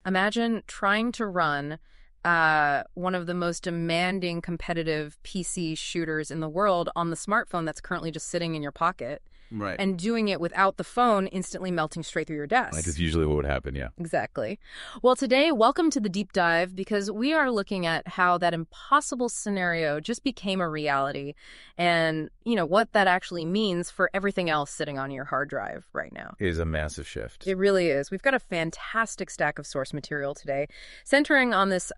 Imagine trying to run one of the most demanding competitive PC shooters in the world on the smartphone that's currently just sitting in your pocket. Right. And doing it without the phone instantly melting straight through your desk. That is usually what would happen, yeah. Exactly. Well, today, welcome to the deep dive, because we are looking at how that impossible scenario just became a reality and, what that actually means for everything else sitting on your hard drive right now. It is a massive shift. It really is. We've got a fantastic stack of source material today, centering on this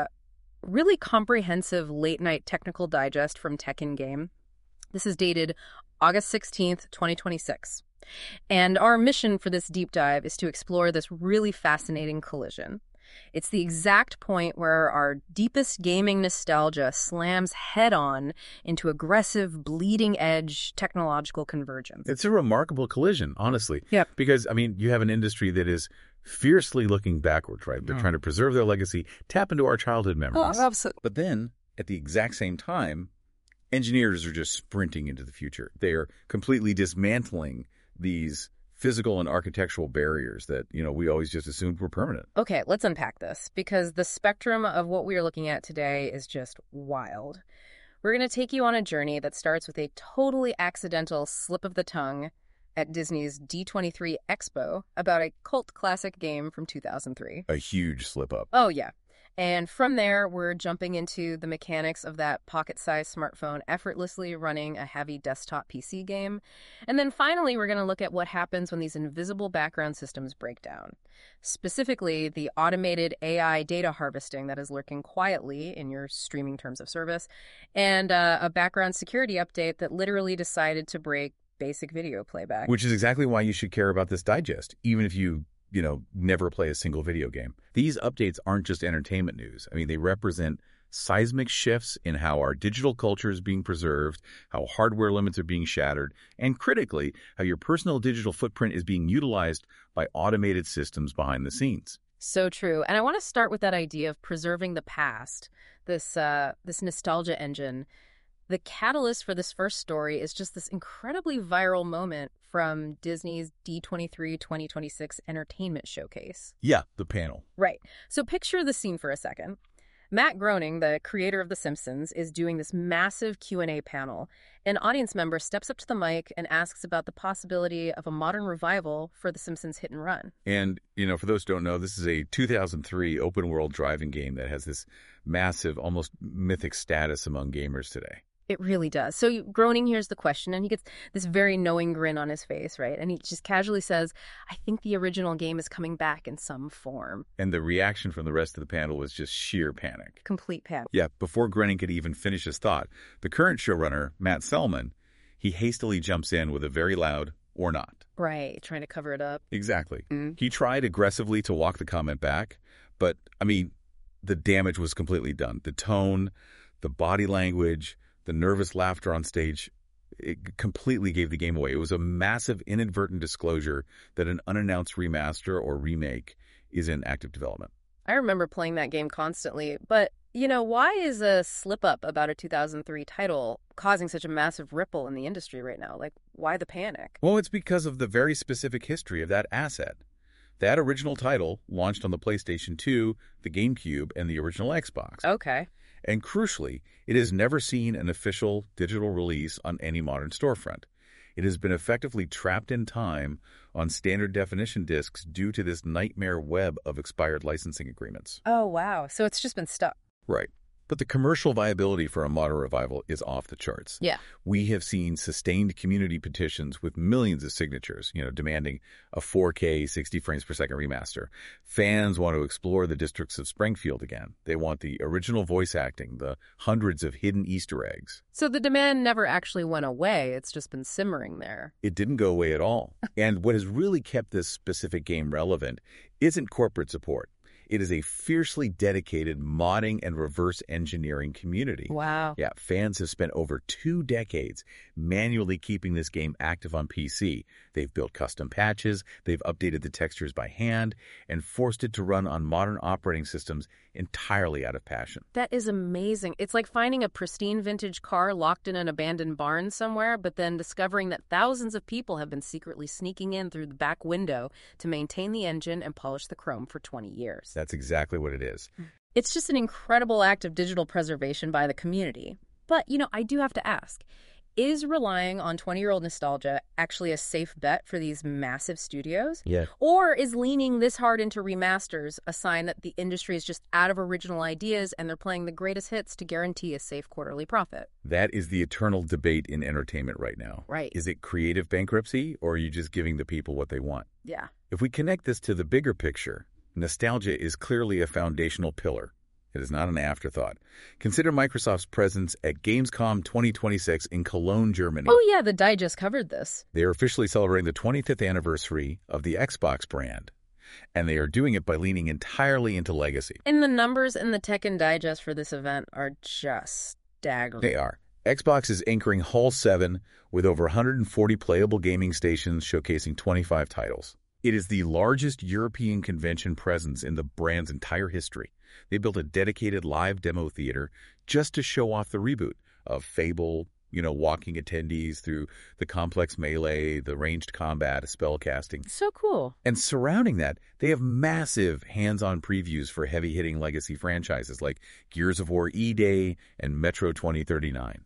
really comprehensive late-night technical digest from Tech in Game. This is dated August 16th, 2026. And our mission for this deep dive is to explore this really fascinating collision. It's the exact point where our deepest gaming nostalgia slams head-on into aggressive, bleeding-edge technological convergence. It's a remarkable collision, honestly. Yep. Because, you have an industry that is fiercely looking backwards, right? They're trying to preserve their legacy, tap into our childhood memories. Oh, absolutely. But then, at the exact same time, engineers are just sprinting into the future. They are completely dismantling these physical and architectural barriers that, we always just assumed were permanent. Okay, let's unpack this, because the spectrum of what we are looking at today is just wild. We're going to take you on a journey that starts with a totally accidental slip of the tongue at Disney's D23 Expo about a cult classic game from 2003. A huge slip-up. Oh, yeah. And from there, we're jumping into the mechanics of that pocket-sized smartphone effortlessly running a heavy desktop PC game. And then finally, we're going to look at what happens when these invisible background systems break down. Specifically, the automated AI data harvesting that is lurking quietly in your streaming terms of service, and a background security update that literally decided to break basic video playback. Which is exactly why you should care about this digest, even if you never play a single video game. These updates aren't just entertainment news. They represent seismic shifts in how our digital culture is being preserved, how hardware limits are being shattered, and critically, how your personal digital footprint is being utilized by automated systems behind the scenes. So true. And I want to start with that idea of preserving the past, this nostalgia engine. The catalyst for this first story is just this incredibly viral moment from Disney's D23 2026 Entertainment Showcase. Yeah, the panel. Right. So picture the scene for a second. Matt Groening, the creator of The Simpsons, is doing this massive Q&A panel. An audience member steps up to the mic and asks about the possibility of a modern revival for The Simpsons hit and run. And, for those who don't know, this is a 2003 open-world driving game that has this massive, almost mythic status among gamers today. It really does. So Groening hears the question, and he gets this very knowing grin on his face, right? And he just casually says, I think the original game is coming back in some form. And the reaction from the rest of the panel was just sheer panic. Complete panic. Yeah, before Groening could even finish his thought, the current showrunner, Matt Selman, he hastily jumps in with a very loud, or not. Right, trying to cover it up. Exactly. He tried aggressively to walk the comment back, but, the damage was completely done. The tone, the body language, the nervous laughter on stage, it completely gave the game away. It was a massive inadvertent disclosure that an unannounced remaster or remake is in active development. I remember playing that game constantly, but, why is a slip-up about a 2003 title causing such a massive ripple in the industry right now? Why the panic? Well, it's because of the very specific history of that asset. That original title launched on the PlayStation 2, the GameCube, and the original Xbox. Okay. And crucially, it has never seen an official digital release on any modern storefront. It has been effectively trapped in time on standard definition discs due to this nightmare web of expired licensing agreements. Oh, wow. So it's just been stuck. Right. But the commercial viability for a modern revival is off the charts. Yeah. We have seen sustained community petitions with millions of signatures, demanding a 4K 60 frames per second remaster. Fans want to explore the districts of Springfield again. They want the original voice acting, the hundreds of hidden Easter eggs. So the demand never actually went away. It's just been simmering there. It didn't go away at all. And what has really kept this specific game relevant isn't corporate support. It is a fiercely dedicated modding and reverse engineering community. Wow. Yeah, fans have spent over 2 decades manually keeping this game active on PC. They've built custom patches, they've updated the textures by hand, and forced it to run on modern operating systems entirely out of passion. That is amazing. It's like finding a pristine vintage car locked in an abandoned barn somewhere, but then discovering that thousands of people have been secretly sneaking in through the back window to maintain the engine and polish the chrome for 20 years. That's exactly what it is. It's just an incredible act of digital preservation by the community. But, I do have to ask, is relying on 20-year-old nostalgia actually a safe bet for these massive studios? Yeah. Or is leaning this hard into remasters a sign that the industry is just out of original ideas and they're playing the greatest hits to guarantee a safe quarterly profit? That is the eternal debate in entertainment right now. Right. Is it creative bankruptcy, or are you just giving the people what they want? Yeah. If we connect this to the bigger picture, nostalgia is clearly a foundational pillar. It is not an afterthought. Consider Microsoft's presence at Gamescom 2026 in Cologne, Germany. Oh, yeah, the Digest covered this. They are officially celebrating the 25th anniversary of the Xbox brand, and they are doing it by leaning entirely into legacy. And the numbers in the Tekken Digest for this event are just staggering. They are. Xbox is anchoring Hall 7 with over 140 playable gaming stations showcasing 25 titles. It is the largest European convention presence in the brand's entire history. They built a dedicated live demo theater just to show off the reboot of Fable, walking attendees through the complex melee, the ranged combat, spellcasting. So cool. And surrounding that, they have massive hands-on previews for heavy-hitting legacy franchises like Gears of War E-Day and Metro 2039.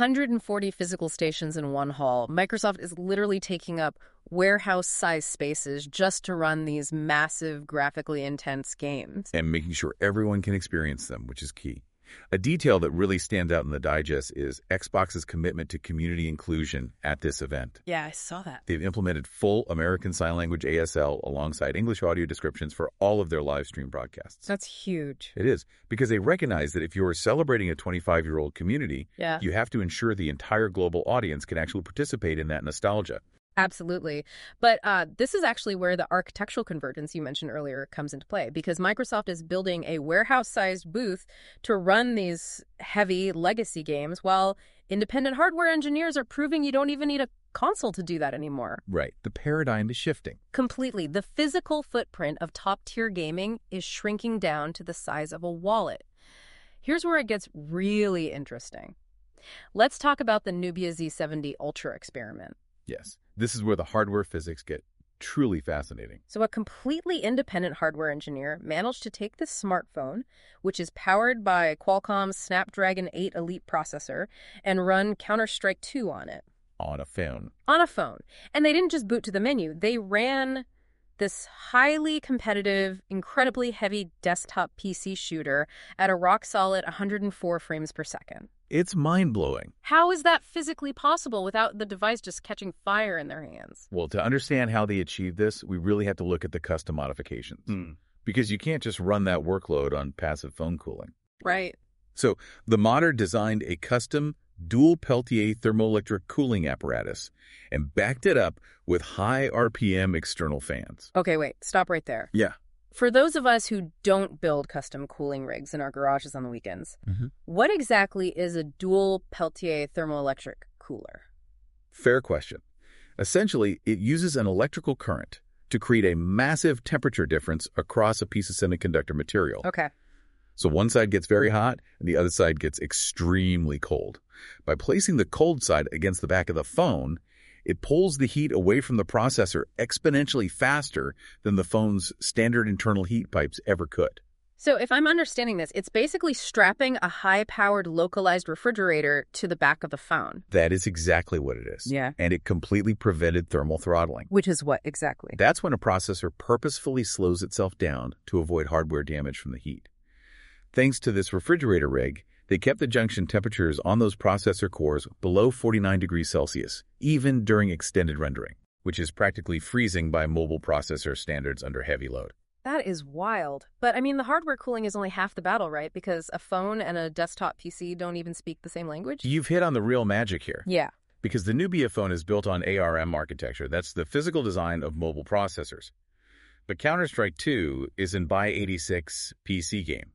140 physical stations in one hall. Microsoft is literally taking up warehouse-sized spaces just to run these massive, graphically intense games. And making sure everyone can experience them, which is key. A detail that really stands out in the digest is Xbox's commitment to community inclusion at this event. Yeah, I saw that. They've implemented full American Sign Language ASL alongside English audio descriptions for all of their live stream broadcasts. That's huge. It is, because they recognize that if you're celebrating a 25-year-old community, you have to ensure the entire global audience can actually participate in that nostalgia. Absolutely. But this is actually where the architectural convergence you mentioned earlier comes into play, because Microsoft is building a warehouse-sized booth to run these heavy legacy games, while independent hardware engineers are proving you don't even need a console to do that anymore. Right. The paradigm is shifting. Completely. The physical footprint of top-tier gaming is shrinking down to the size of a wallet. Here's where it gets really interesting. Let's talk about the Nubia Z70 Ultra experiment. Yes. This is where the hardware physics get truly fascinating. So a completely independent hardware engineer managed to take this smartphone, which is powered by Qualcomm's Snapdragon 8 Elite processor, and run Counter-Strike 2 on it. On a phone. On a phone. And they didn't just boot to the menu. They ran this highly competitive, incredibly heavy desktop PC shooter at a rock-solid 104 frames per second. It's mind-blowing. How is that physically possible without the device just catching fire in their hands? Well, to understand how they achieved this, we really have to look at the custom modifications. Because you can't just run that workload on passive phone cooling. Right. So the modder designed a custom dual Peltier thermoelectric cooling apparatus and backed it up with high RPM external fans. Okay, wait. Stop right there. Yeah. For those of us who don't build custom cooling rigs in our garages on the weekends, what exactly is a dual Peltier thermoelectric cooler? Fair question. Essentially, it uses an electrical current to create a massive temperature difference across a piece of semiconductor material. Okay. So one side gets very hot and the other side gets extremely cold. By placing the cold side against the back of the phone, it pulls the heat away from the processor exponentially faster than the phone's standard internal heat pipes ever could. So if I'm understanding this, it's basically strapping a high-powered localized refrigerator to the back of the phone. That is exactly what it is. Yeah. And it completely prevented thermal throttling. Which is what exactly? That's when a processor purposefully slows itself down to avoid hardware damage from the heat. Thanks to this refrigerator rig, they kept the junction temperatures on those processor cores below 49 degrees Celsius, even during extended rendering, which is practically freezing by mobile processor standards under heavy load. That is wild. But, I mean, the hardware cooling is only half the battle, right? Because a phone and a desktop PC don't even speak the same language? You've hit on the real magic here. Yeah. Because the Nubia phone is built on ARM architecture. That's the physical design of mobile processors. But Counter-Strike 2 is an x86 PC game.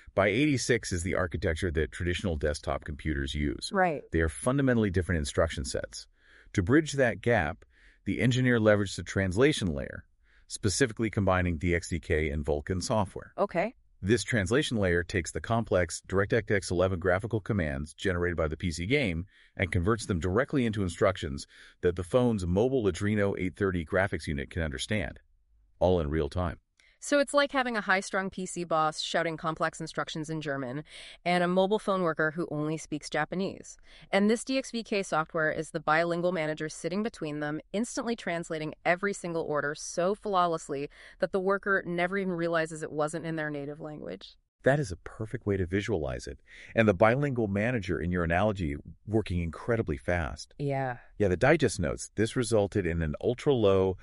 x86 is the architecture that traditional desktop computers use. Right. They are fundamentally different instruction sets. To bridge that gap, the engineer leveraged the translation layer, specifically combining DXDK and Vulkan software. Okay. This translation layer takes the complex DirectX 11 graphical commands generated by the PC game and converts them directly into instructions that the phone's mobile Adreno 830 graphics unit can understand, all in real time. So it's like having a high-strung PC boss shouting complex instructions in German and a mobile phone worker who only speaks Japanese. And this DXVK software is the bilingual manager sitting between them, instantly translating every single order so flawlessly that the worker never even realizes it wasn't in their native language. That is a perfect way to visualize it. And the bilingual manager in your analogy working incredibly fast. Yeah. Yeah, the digest notes, this resulted in an ultra-low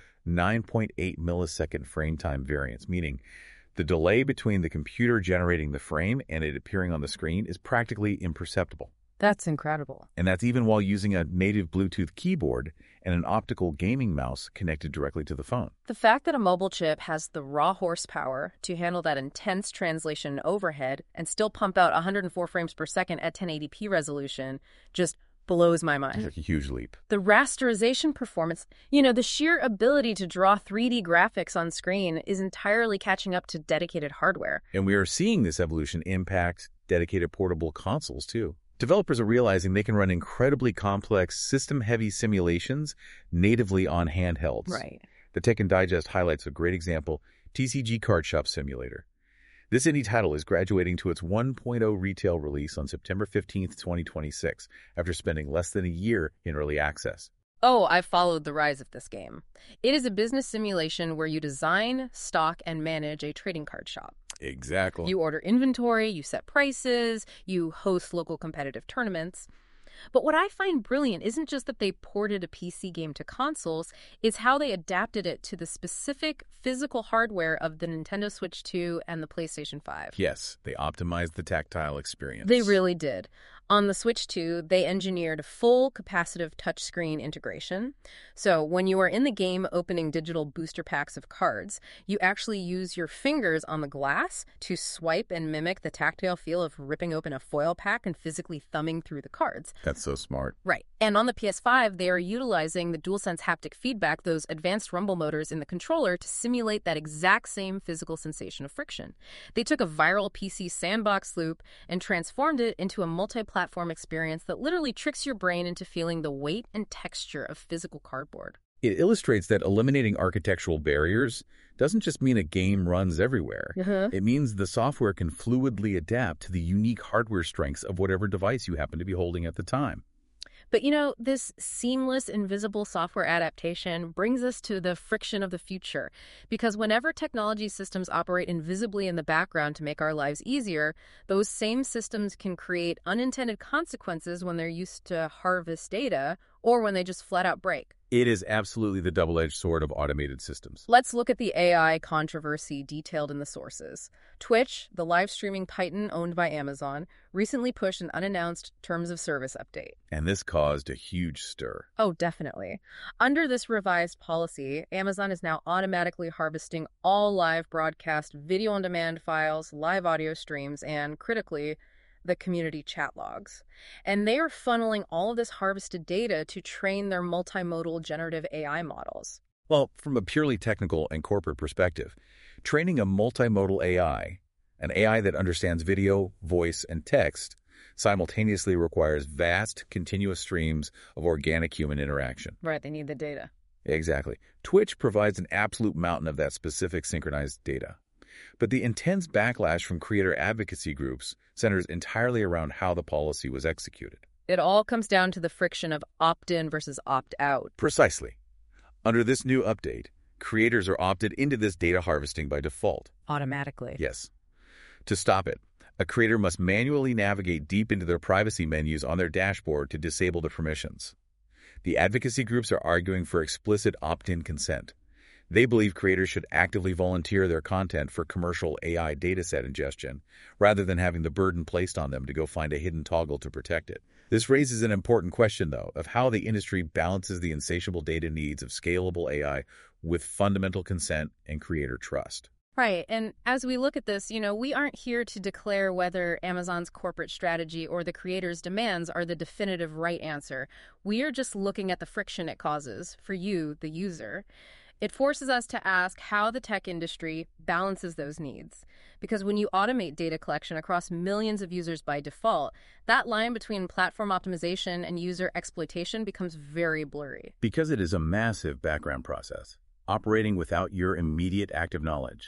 9.8 millisecond frame time variance, meaning the delay between the computer generating the frame and it appearing on the screen is practically imperceptible. That's incredible. And that's even while using a native Bluetooth keyboard and an optical gaming mouse connected directly to the phone. The fact that a mobile chip has the raw horsepower to handle that intense translation overhead and still pump out 104 frames per second at 1080p resolution just blows my mind. It's a huge leap. The rasterization performance, the sheer ability to draw 3D graphics on screen is entirely catching up to dedicated hardware. And we are seeing this evolution impact dedicated portable consoles too. Developers are realizing they can run incredibly complex system-heavy simulations natively on handhelds. Right. The Tech and Digest highlights a great example, TCG Card Shop Simulator. This indie title is graduating to its 1.0 retail release on September 15th, 2026, after spending less than a year in early access. Oh, I've followed the rise of this game. It is a business simulation where you design, stock, and manage a trading card shop. Exactly. You order inventory, you set prices, you host local competitive tournaments. But what I find brilliant isn't just that they ported a PC game to consoles, it's how they adapted it to the specific physical hardware of the Nintendo Switch 2 and the PlayStation 5. Yes, they optimized the tactile experience. They really did. On the Switch 2, they engineered full capacitive touchscreen integration. So when you are in the game opening digital booster packs of cards, you actually use your fingers on the glass to swipe and mimic the tactile feel of ripping open a foil pack and physically thumbing through the cards. That's so smart. Right. And on the PS5, they are utilizing the DualSense haptic feedback, those advanced rumble motors in the controller, to simulate that exact same physical sensation of friction. They took a viral PC sandbox loop and transformed it into a multi-platform experience that literally tricks your brain into feeling the weight and texture of physical cardboard. It illustrates that eliminating architectural barriers doesn't just mean a game runs everywhere. It means the software can fluidly adapt to the unique hardware strengths of whatever device you happen to be holding at the time. But this seamless, invisible software adaptation brings us to the friction of the future. Because whenever technology systems operate invisibly in the background to make our lives easier, those same systems can create unintended consequences when they're used to harvest data or when they just flat out break. It is absolutely the double-edged sword of automated systems. Let's look at the AI controversy detailed in the sources. Twitch, the live streaming titan owned by Amazon, recently pushed an unannounced terms of service update. And this caused a huge stir. Oh, definitely. Under this revised policy, Amazon is now automatically harvesting all live broadcast video-on-demand files, live audio streams, and, critically, the community chat logs. And they are funneling all of this harvested data to train their multimodal generative AI models. Well, from a purely technical and corporate perspective, training a multimodal AI, an AI that understands video, voice, and text, simultaneously requires vast, continuous streams of organic human interaction. Right, they need the data. Exactly. Twitch provides an absolute mountain of that specific synchronized data. But the intense backlash from creator advocacy groups centers entirely around how the policy was executed. It all comes down to the friction of opt-in versus opt-out. Precisely. Under this new update, creators are opted into this data harvesting by default. Automatically. Yes. To stop it, a creator must manually navigate deep into their privacy menus on their dashboard to disable the permissions. The advocacy groups are arguing for explicit opt-in consent. They believe creators should actively volunteer their content for commercial AI dataset ingestion, rather than having the burden placed on them to go find a hidden toggle to protect it. This raises an important question, though, of how the industry balances the insatiable data needs of scalable AI with fundamental consent and creator trust. Right. And as we look at this, we aren't here to declare whether Amazon's corporate strategy or the creator's demands are the definitive right answer. We are just looking at the friction it causes for you, the user. It forces us to ask how the tech industry balances those needs. Because when you automate data collection across millions of users by default, that line between platform optimization and user exploitation becomes very blurry. Because it is a massive background process, operating without your immediate active knowledge,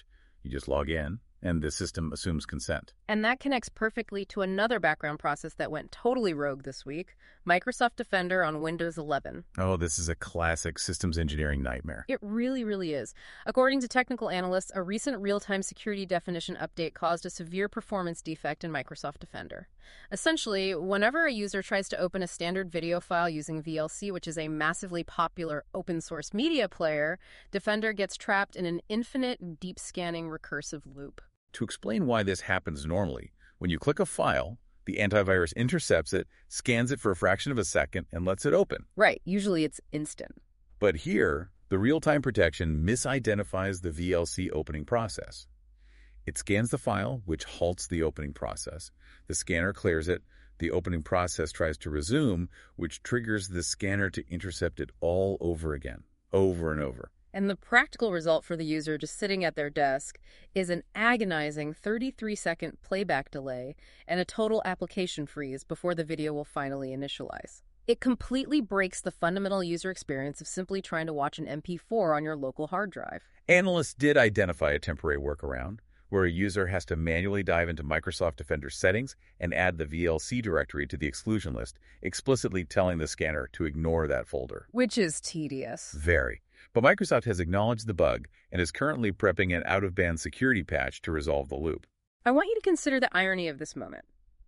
You just log in, and the system assumes consent. And that connects perfectly to another background process that went totally rogue this week, Microsoft Defender on Windows 11. Oh, this is a classic systems engineering nightmare. It really, really is. According to technical analysts, a recent real-time security definition update caused a severe performance defect in Microsoft Defender. Essentially, whenever a user tries to open a standard video file using VLC, which is a massively popular open-source media player, Defender gets trapped in an infinite, deep-scanning recursive loop. To explain why this happens normally, when you click a file, the antivirus intercepts it, scans it for a fraction of a second, and lets it open. Right. Usually it's instant. But here, the real-time protection misidentifies the VLC opening process. It scans the file, which halts the opening process. The scanner clears it. The opening process tries to resume, which triggers the scanner to intercept it all over again, over and over. And the practical result for the user just sitting at their desk is an agonizing 33-second playback delay and a total application freeze before the video will finally initialize. It completely breaks the fundamental user experience of simply trying to watch an MP4 on your local hard drive. Analysts did identify a temporary workaround where a user has to manually dive into Microsoft Defender settings and add the VLC directory to the exclusion list, explicitly telling the scanner to ignore that folder. Which is tedious. Very. But Microsoft has acknowledged the bug and is currently prepping an out-of-band security patch to resolve the loop. I want you to consider the irony of this moment.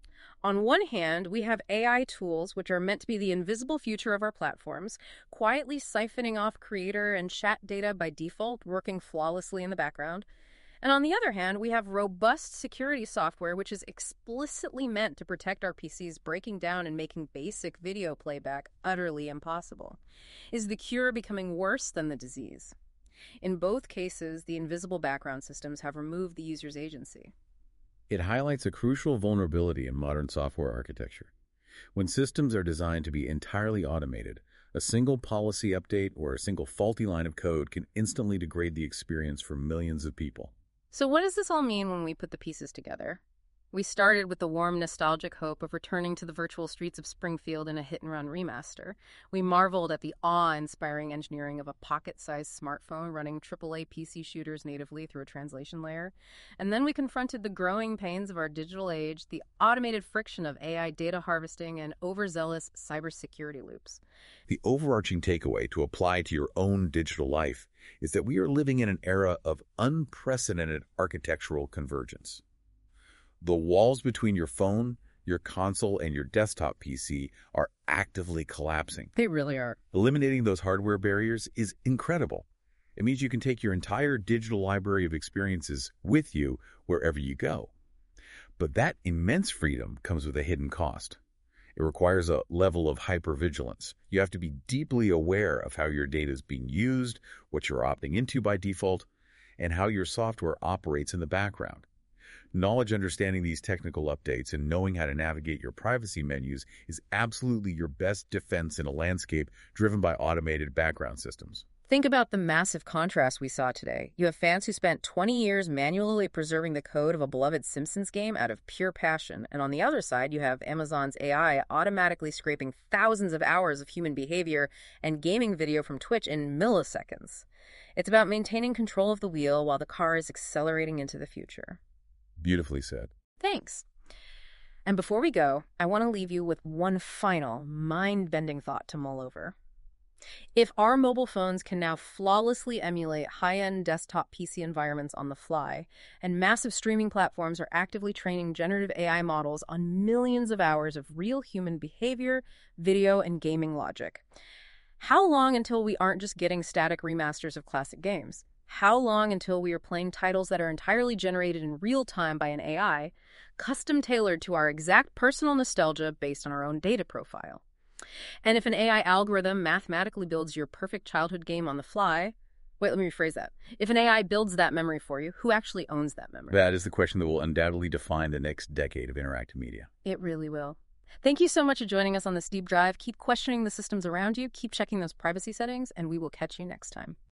On one hand, we have AI tools, which are meant to be the invisible future of our platforms, quietly siphoning off creator and chat data by default, working flawlessly in the background. And on the other hand, we have robust security software which is explicitly meant to protect our PCs, breaking down and making basic video playback utterly impossible. Is the cure becoming worse than the disease? In both cases, the invisible background systems have removed the user's agency. It highlights a crucial vulnerability in modern software architecture. When systems are designed to be entirely automated, a single policy update or a single faulty line of code can instantly degrade the experience for millions of people. So what does this all mean when we put the pieces together? We started with the warm, nostalgic hope of returning to the virtual streets of Springfield in a hit-and-run remaster. We marveled at the awe-inspiring engineering of a pocket-sized smartphone running AAA PC shooters natively through a translation layer. And then we confronted the growing pains of our digital age, the automated friction of AI data harvesting, and overzealous cybersecurity loops. The overarching takeaway to apply to your own digital life is that we are living in an era of unprecedented architectural convergence. The walls between your phone, your console, and your desktop PC are actively collapsing. They really are. Eliminating those hardware barriers is incredible. It means you can take your entire digital library of experiences with you wherever you go. But that immense freedom comes with a hidden cost. It requires a level of hypervigilance. You have to be deeply aware of how your data is being used, what you're opting into by default, and how your software operates in the background. Knowledge understanding these technical updates and knowing how to navigate your privacy menus is absolutely your best defense in a landscape driven by automated background systems. Think about the massive contrast we saw today. You have fans who spent 20 years manually preserving the code of a beloved Simpsons game out of pure passion. And on the other side, you have Amazon's AI automatically scraping thousands of hours of human behavior and gaming video from Twitch in milliseconds. It's about maintaining control of the wheel while the car is accelerating into the future. Beautifully said. Thanks. And before we go, I want to leave you with one final mind-bending thought to mull over. If our mobile phones can now flawlessly emulate high-end desktop PC environments on the fly, and massive streaming platforms are actively training generative AI models on millions of hours of real human behavior, video, and gaming logic, how long until we aren't just getting static remasters of classic games? How long until we are playing titles that are entirely generated in real time by an AI, custom-tailored to our exact personal nostalgia based on our own data profile? And if an AI algorithm mathematically builds your perfect childhood game on the fly, wait, let me rephrase that. If an AI builds that memory for you, who actually owns that memory? That is the question that will undoubtedly define the next decade of interactive media. It really will. Thank you so much for joining us on this deep dive. Keep questioning the systems around you, keep checking those privacy settings, and we will catch you next time.